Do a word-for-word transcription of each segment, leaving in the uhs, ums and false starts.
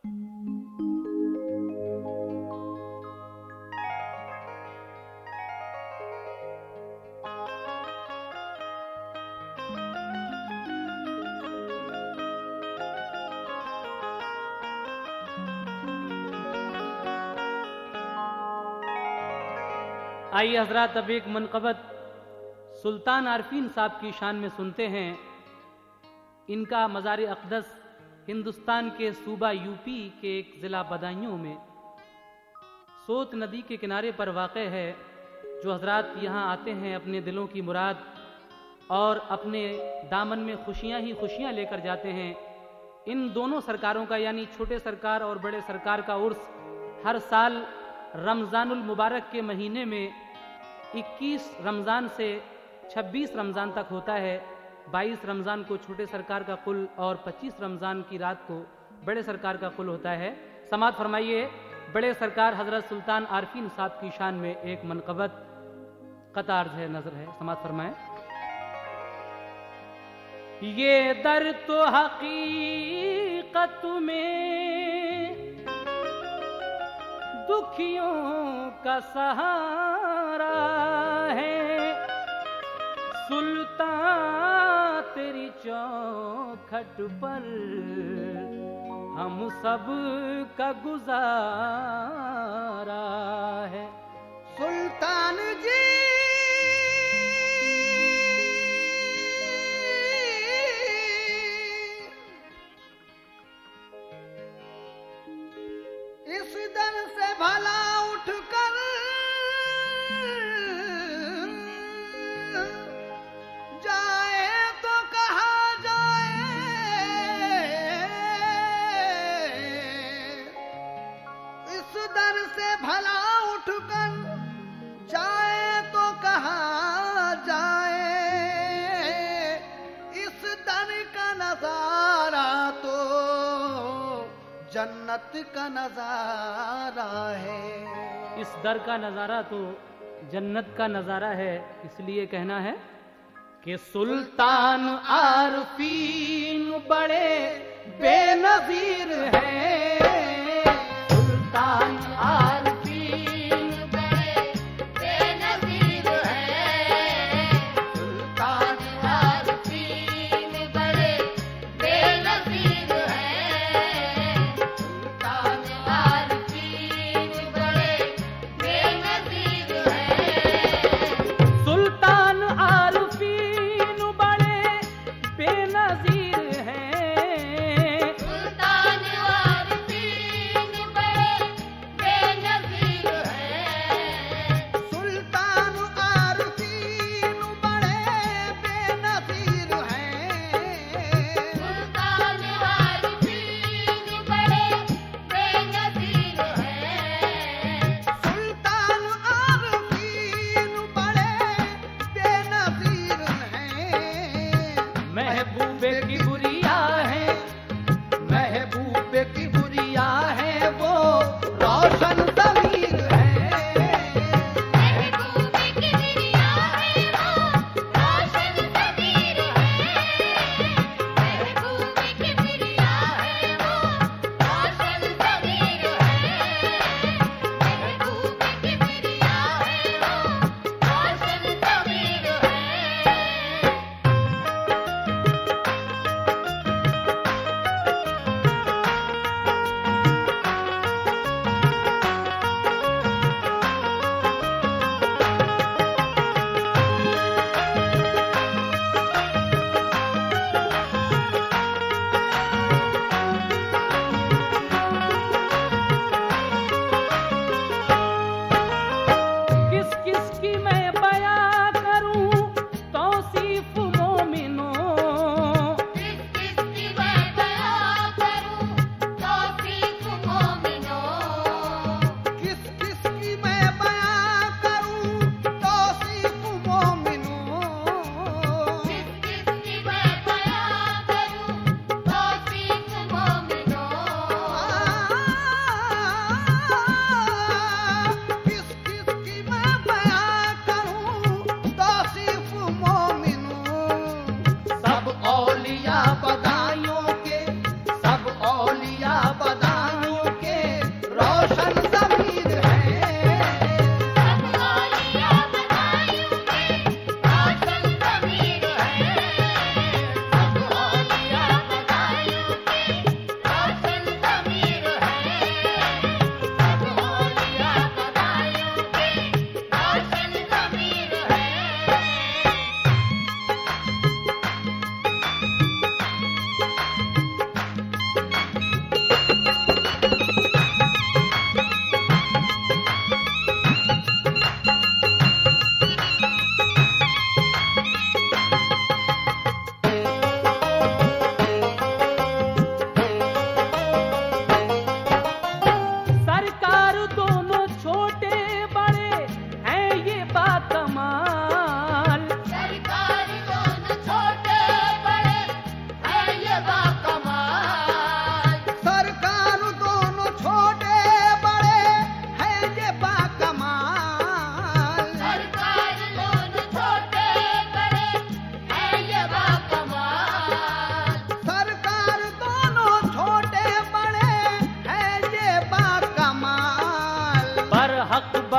आइए हजरात, अब एक मनक़बत सुल्तान आरफीन साहब की शान में सुनते हैं। इनका मज़ार अक़दस हिंदुस्तान के सूबा यूपी के एक ज़िला बदायूं में सोत नदी के किनारे पर वाक़ है। जो हजरात यहाँ आते हैं अपने दिलों की मुराद और अपने दामन में खुशियाँ ही खुशियाँ लेकर जाते हैं। इन दोनों सरकारों का यानी छोटे सरकार और बड़े सरकार का उर्स हर साल रमज़ानुल मुबारक के महीने में इक्कीस रमज़ान से छब्बीस रमज़ान तक होता है। बाईस रमज़ान को छोटे सरकार का कुल और पच्चीस रमज़ान की रात को बड़े सरकार का कुल होता है। समात फरमाइए, बड़े सरकार हज़रत सुल्तान आरफीन साहब की शान में एक मनक़बत कतार है, नजर है। समात फरमाएं। ये दर तो हकीकत में दुखियों का सहारा है, सुल्तान तेरी चौखट पर हम सब का गुजारा है। सुल्तान जी इस दर से भला उठकर जाए तो कहाँ जाए, इस दर से भला उठकर जाए तो कहाँ जाए, इस दर का नजारा तो जन्नत का नजारा है। इस दर का नजारा तो जन्नत का नजारा है। इसलिए कहना है कि सुल्तान आरफीन बड़े बेनजीर हैं, सुल्तान आरफीन बड़े बेनजीर हैं, सुल्तान आरफीन बड़े बेनजीर हैं, सुल्तान आरफीन बड़े बेनजीर हैं, सुल्तान आरफीन बड़े बेनजीर हैं, सुल्तान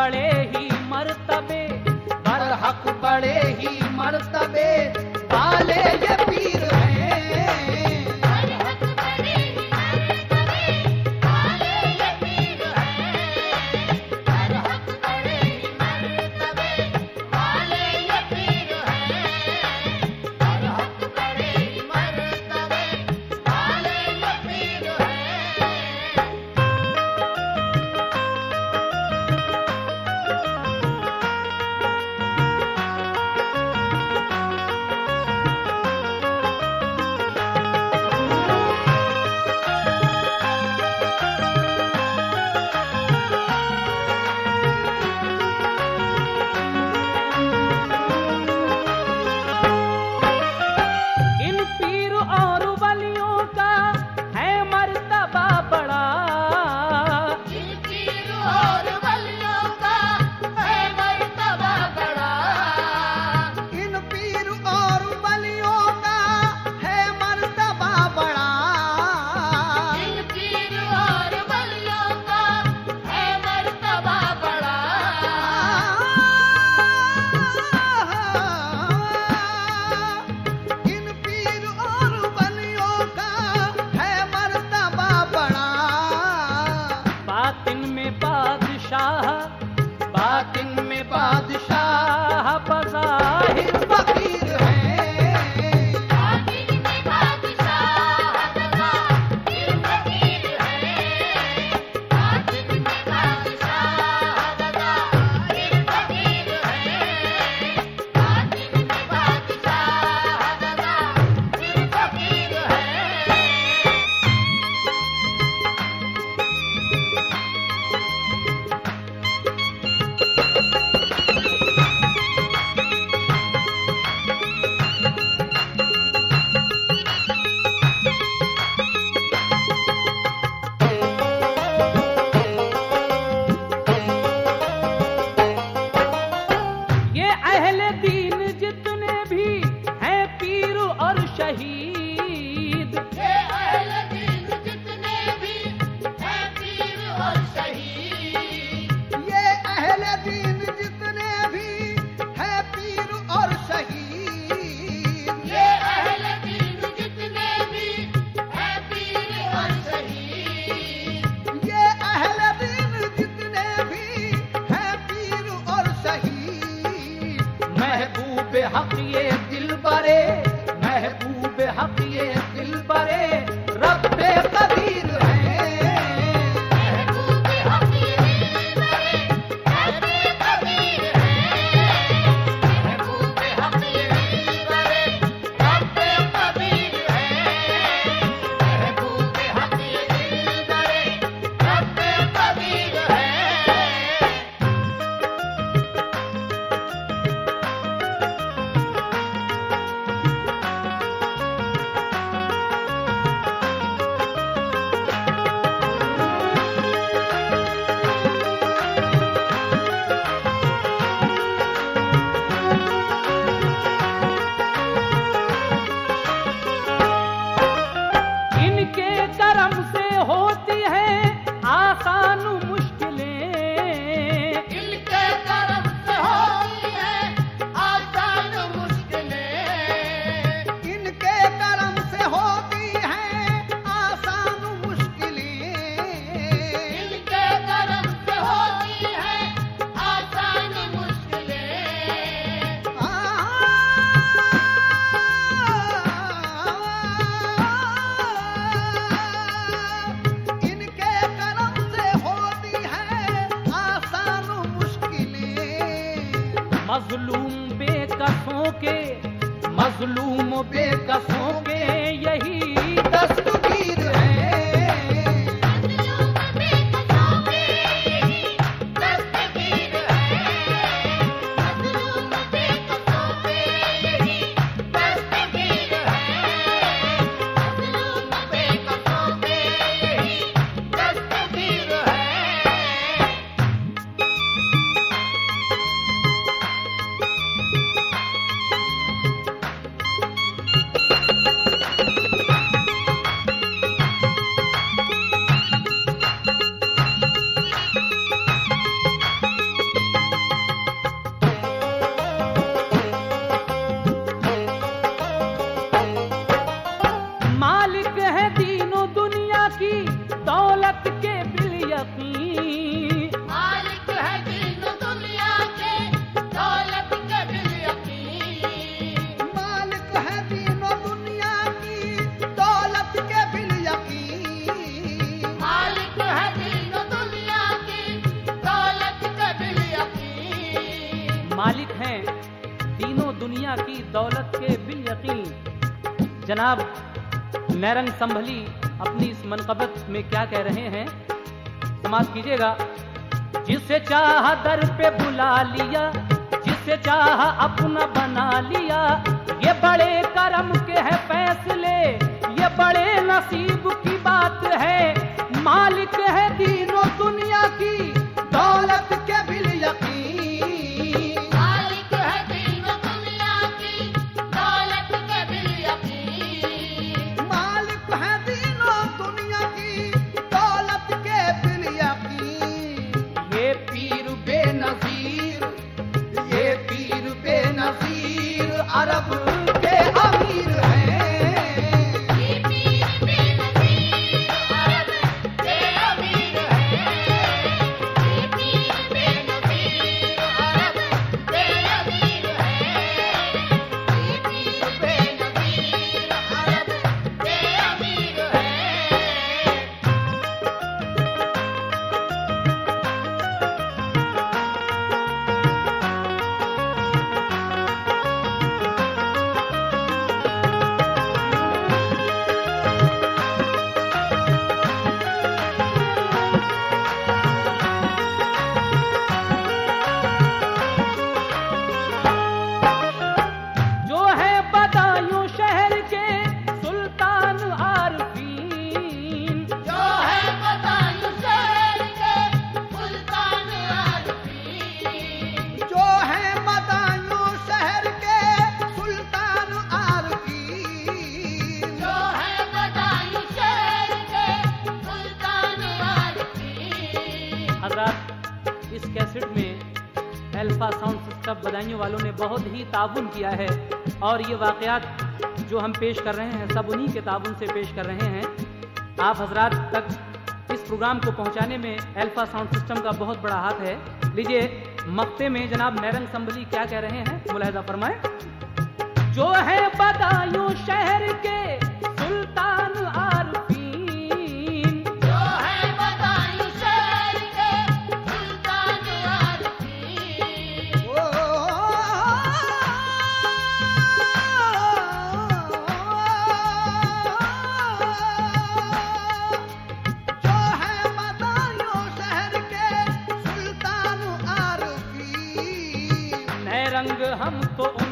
बड़े ही मर्तबे, बरहक बड़े ही मर्तबे वाले ये पीर हैं। बरहक बड़े ही मर्तबे वाले ये पीर हैं। बरहक बड़े ही मर्तबे वाले ये पीर हैं। बरहक बड़े ही मर्तबे वाले ये पीर हैं। इन पीर और वलियों का है मर्तबा बड़ा, इन पीर और वलियों का है मर्तबा बड़ा। इन पीर और बलियों का है मर्तबा बड़ा। इन पीर और वलियों का है मर्तबा बड़ा। इन पीर और बलियों का है मर्तबा बड़ा। बातिन में बादशाह, बातिन में बादशाह बज़ाहिर फकीर हैं। बातिन में बादशाह बज़ाहिर फकीर हैं। बातिन में बादशाह बज़ाहिर फकीर हैं। बातिन में बादशाह बज़ाहिर फकीर हैं। ये अहले दीन जितने भी हैं पीर और शहीद, ये अहले दीन जितने भी हैं पीर और शहीद। ये अहले दीन जितने भी है पीर और शहीद। ये अहले दीन जितने भी हैं पीर और शहीद। ये अहले दीन जितने भी है पीर और शहीद। महबूब हक ये दिल बरे, महबूब हक ये दिल बरे रब्बे कदीर हैं। महबूब हक ये दिल बरे रब्बे कदीर हैं। महबूब हक ये दिल बरे रब्बे कदीर हैं। महबूब हक ये दिल बरे रब्बे कदीर हैं। इनके करम से होती है आसान मुश्किलें, इनके करम से होती है आसान मुश्किलें। इनके करम से होती हैं आसान मुश्किलें। इनके करम से होती है आसान मुश्किलें। इनके करम से होती है आसान मुश्किलें। मजलूम बेकसों के, मजलूम बेकसों के यही दस्तगीर हैं। मज़लूम बेकसों के यही दस्तगीर हैं। मज़लूम बेकसों के यही दस्तगीर हैं। मज़लूम बेकसों के यही दस्तगीर हैं। जनाब नैरंग संभली अपनी इस मनकबत में क्या कह रहे हैं, समाज कीजिएगा। जिसे चाहा दर पे बुला लिया, जिसे चाहा अपना बना लिया, ये बड़े करम के हैं फैसले, ये बड़े नसीब की बात है। मालिक है दीनों दुनिया की, दौलत के बिल यकीन, मालिक है दीनों दुनिया की, दौलत के बिल यकीन। मालिक है दीनों दुनिया की, दौलत के बिल यकीन। ये पीर बेनज़ीर, ये पीर बेनज़ीर अरब के अमीर हैं। ये पीर बेनज़ीर अरब के अमीर हैं। ये पीर बेनज़ीर अरब के अमीर हैं। ये पीर बेनज़ीर अरब के अमीर हैं। जो है बदायूं शहर के सुल्तान आरफीन, जो है बदायूं शहर के सुल्तान आरफीन। जो है बदायूं शहर के सुल्तान आरफीन। जो है बदायूं शहर के सुल्तान आरफीन। हजरात इस कैसेट में अल्फा साउंड सिस्टम बदायूं वालों ने बहुत ही ताबुन किया है और ये वाक़यात जो हम पेश कर रहे हैं सब उन्हीं के ताबुन से पेश कर रहे हैं। आप हजरात तक इस प्रोग्राम को पहुंचाने में अल्फा साउंड सिस्टम का बहुत बड़ा हाथ है। लीजिए मक्ते में जनाब नैरंग संभली क्या कह रहे हैं, मुलाहिजा फरमाएं। जो है बदायूं शहर के सुल्तान आरफीन, जो है बदायूं शहर के सुल्तान आरफीन। ओ, जो है बदायूं शहर के सुल्तान आरफीन। नैरंग हम तो